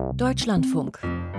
Deutschlandfunk.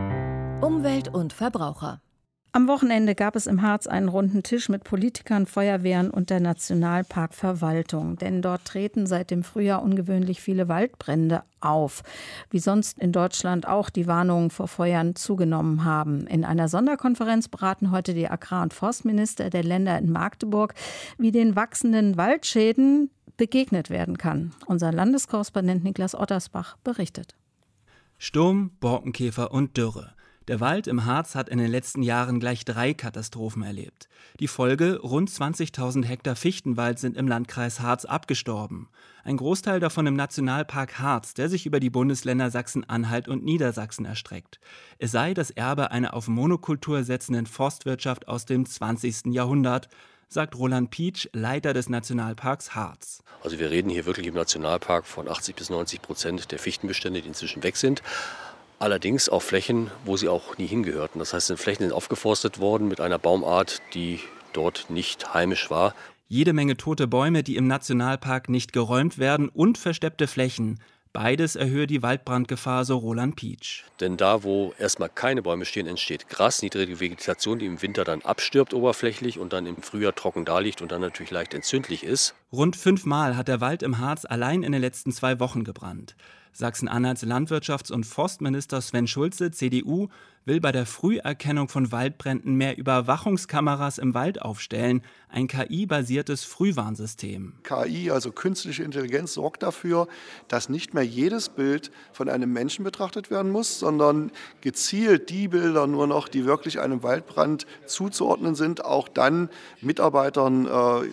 Umwelt und Verbraucher. Am Wochenende gab es im Harz einen runden Tisch mit Politikern, Feuerwehren und der Nationalparkverwaltung. Denn dort treten seit dem Frühjahr ungewöhnlich viele Waldbrände auf. Wie sonst in Deutschland auch die Warnungen vor Feuern zugenommen haben. In einer Sonderkonferenz beraten heute die Agrar- und Forstminister der Länder in Magdeburg, wie den wachsenden Waldschäden begegnet werden kann. Unser Landeskorrespondent Niklas Ottersbach berichtet. Sturm, Borkenkäfer und Dürre. Der Wald im Harz hat in den letzten Jahren gleich 3 Katastrophen erlebt. Die Folge: rund 20.000 Hektar Fichtenwald sind im Landkreis Harz abgestorben. Ein Großteil davon im Nationalpark Harz, der sich über die Bundesländer Sachsen-Anhalt und Niedersachsen erstreckt. Es sei das Erbe einer auf Monokultur setzenden Forstwirtschaft aus dem 20. Jahrhundert, sagt Roland Pietsch, Leiter des Nationalparks Harz. Also wir reden hier wirklich im Nationalpark von 80-90% der Fichtenbestände, die inzwischen weg sind. Allerdings auf Flächen, wo sie auch nie hingehörten. Das heißt, Flächen sind aufgeforstet worden mit einer Baumart, die dort nicht heimisch war. Jede Menge tote Bäume, die im Nationalpark nicht geräumt werden, und versteppte Flächen. Beides erhöhe die Waldbrandgefahr, so Roland Pietsch. Denn da, wo erstmal keine Bäume stehen, entsteht Gras, niedrige Vegetation, die im Winter dann abstirbt oberflächlich und dann im Frühjahr trocken daliegt und dann natürlich leicht entzündlich ist. Rund 5-mal hat der Wald im Harz allein in den letzten 2 Wochen gebrannt. Sachsen-Anhalts Landwirtschafts- und Forstminister Sven Schulze, CDU, will bei der Früherkennung von Waldbränden mehr Überwachungskameras im Wald aufstellen, ein KI-basiertes Frühwarnsystem. KI, also künstliche Intelligenz, sorgt dafür, dass nicht mehr jedes Bild von einem Menschen betrachtet werden muss, sondern gezielt die Bilder nur noch, die wirklich einem Waldbrand zuzuordnen sind, auch dann Mitarbeitern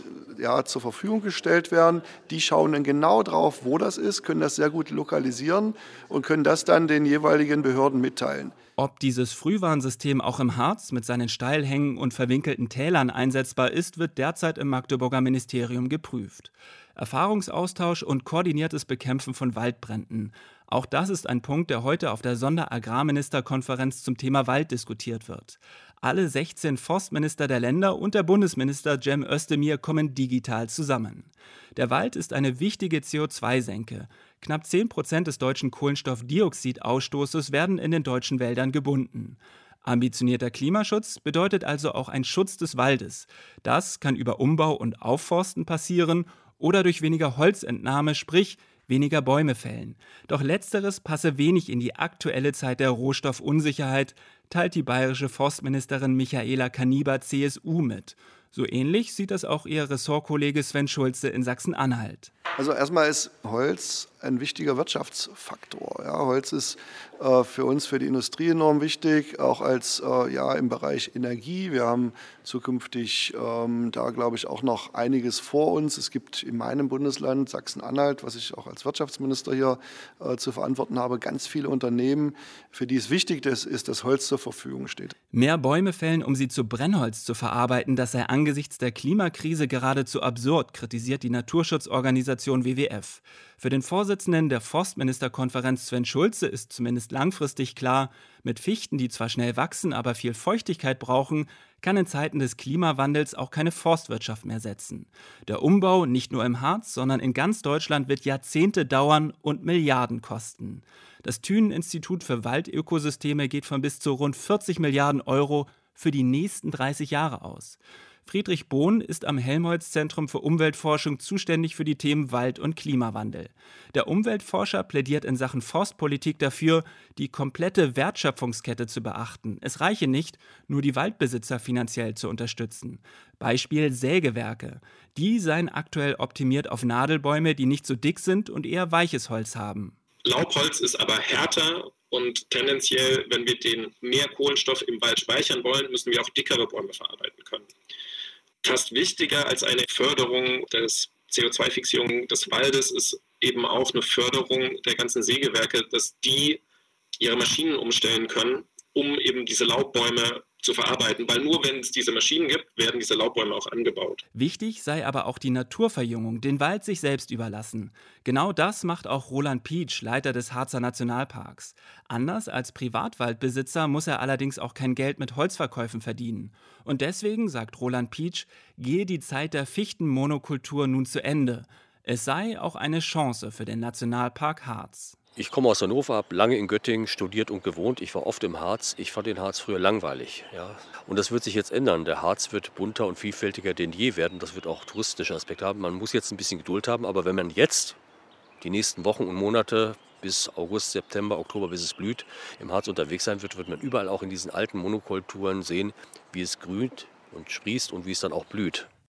zur Verfügung gestellt werden. Die schauen dann genau drauf, wo das ist, können das sehr gut lokalisieren und können das dann den jeweiligen Behörden mitteilen. Ob dieses Frühwarnsystem auch im Harz mit seinen Steilhängen und verwinkelten Tälern einsetzbar ist, wird derzeit im Magdeburger Ministerium geprüft. Erfahrungsaustausch und koordiniertes Bekämpfen von Waldbränden. Auch das ist ein Punkt, der heute auf der Sonderagrarministerkonferenz zum Thema Wald diskutiert wird. Alle 16 Forstminister der Länder und der Bundesminister Cem Özdemir kommen digital zusammen. Der Wald ist eine wichtige CO2-Senke. Knapp 10% des deutschen Kohlenstoffdioxidausstoßes werden in den deutschen Wäldern gebunden. Ambitionierter Klimaschutz bedeutet also auch ein Schutz des Waldes. Das kann über Umbau und Aufforsten passieren oder durch weniger Holzentnahme, sprich weniger Bäume fällen. Doch letzteres passe wenig in die aktuelle Zeit der Rohstoffunsicherheit, teilt die bayerische Forstministerin Michaela Kaniber, CSU, mit. So ähnlich sieht das auch ihr Ressortkollege Sven Schulze in Sachsen-Anhalt. Also erstmal ist Holz ein wichtiger Wirtschaftsfaktor. Ja, Holz ist für uns, für die Industrie enorm wichtig, auch als im Bereich Energie. Wir haben zukünftig da, glaube ich, auch noch einiges vor uns. Es gibt in meinem Bundesland Sachsen-Anhalt, was ich auch als Wirtschaftsminister hier zu verantworten habe, ganz viele Unternehmen, für die es wichtig ist, dass Holz zur Verfügung steht. Mehr Bäume fällen, um sie zu Brennholz zu verarbeiten, das sei angesichts der Klimakrise geradezu absurd, kritisiert die Naturschutzorganisation WWF. Für den Vorsitzenden der Forstministerkonferenz Sven Schulze ist zumindest langfristig klar, mit Fichten, die zwar schnell wachsen, aber viel Feuchtigkeit brauchen, kann in Zeiten des Klimawandels auch keine Forstwirtschaft mehr setzen. Der Umbau nicht nur im Harz, sondern in ganz Deutschland wird Jahrzehnte dauern und Milliarden kosten. Das Thünen-Institut für Waldökosysteme geht von bis zu rund 40 Milliarden Euro für die nächsten 30 Jahre aus. Friedrich Bohn ist am Helmholtz-Zentrum für Umweltforschung zuständig für die Themen Wald und Klimawandel. Der Umweltforscher plädiert in Sachen Forstpolitik dafür, die komplette Wertschöpfungskette zu beachten. Es reiche nicht, nur die Waldbesitzer finanziell zu unterstützen. Beispiel Sägewerke. Die seien aktuell optimiert auf Nadelbäume, die nicht so dick sind und eher weiches Holz haben. Laubholz ist aber härter und tendenziell, wenn wir den mehr Kohlenstoff im Wald speichern wollen, müssen wir auch dickere Bäume verarbeiten können. Fast wichtiger als eine Förderung des CO2-Fixierung des Waldes ist eben auch eine Förderung der ganzen Sägewerke, dass die ihre Maschinen umstellen können, um eben diese Laubbäume zu verarbeiten. Weil nur wenn es diese Maschinen gibt, werden diese Laubbäume auch angebaut. Wichtig sei aber auch die Naturverjüngung, den Wald sich selbst überlassen. Genau das macht auch Roland Pietsch, Leiter des Harzer Nationalparks. Anders als Privatwaldbesitzer muss er allerdings auch kein Geld mit Holzverkäufen verdienen. Und deswegen, sagt Roland Pietsch, gehe die Zeit der Fichtenmonokultur nun zu Ende. Es sei auch eine Chance für den Nationalpark Harz. Ich komme aus Hannover, habe lange in Göttingen studiert und gewohnt. Ich war oft im Harz. Ich fand den Harz früher langweilig. Ja. Und das wird sich jetzt ändern. Der Harz wird bunter und vielfältiger denn je werden. Das wird auch touristische Aspekte haben. Man muss jetzt ein bisschen Geduld haben. Aber wenn man jetzt die nächsten Wochen und Monate bis August, September, Oktober, bis es blüht, im Harz unterwegs sein wird, wird man überall auch in diesen alten Monokulturen sehen, wie es grünt und sprießt und wie es dann auch blüht.